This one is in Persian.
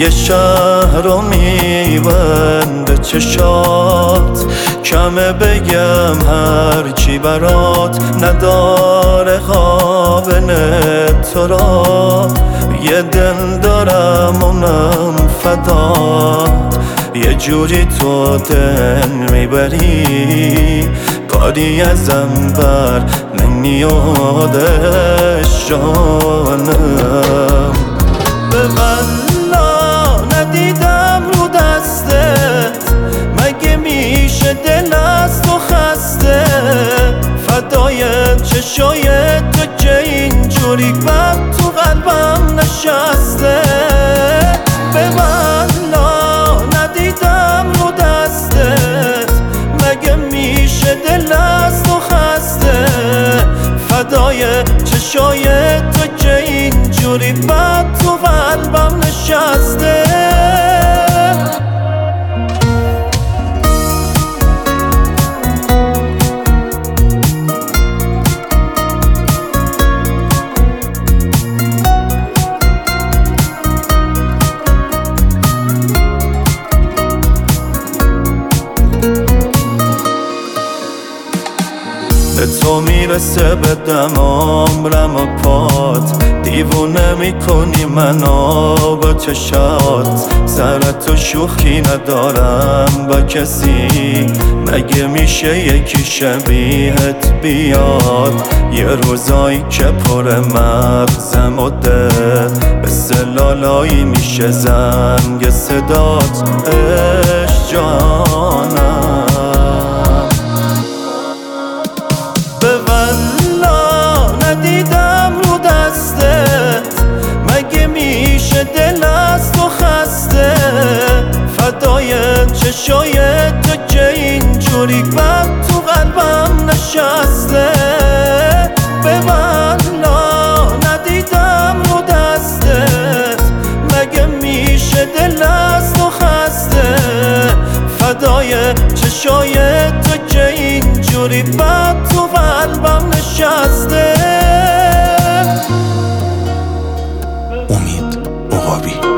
یه شهر رو میبنده چشات، کمه بگم هرچی برات نداره قابل تو را. یه دل دارم اونم فدات، یه جوری تو دل میبری کاری ازم بر نمیادش جانم. به والا ندیدم رو دستت، مگه میشه دل از تو خسته؟ فدای چشای تو که اینجوری بد تو قلبم نشسته. به والا ندیدم رو دستت، مگه میشه دل از تو خسته؟ فدای چشای تو که اینجوری بد تو قلبم نشسته. به تو میرسه بدم عمرم و پات، دیوونه میکنی منو با چشات. سرت و شوخی ندارم با کسی، مگه میشه یکی شبیهت بیاد؟ یه روزایی که پر مغزم و دل مثل لالایی میشه زنگ صدات. عشق جانم ندیدم رو دستت، مگه میشه دل از تو خسته؟ فدای چشای تو که اینجوری بد تو قلبم نشسته. به والا ندیدم رو دستت، مگه میشه دل از تو خسته؟ فدای چشای تو که اینجوری بد تو قلبم نشسته. امید عقابی.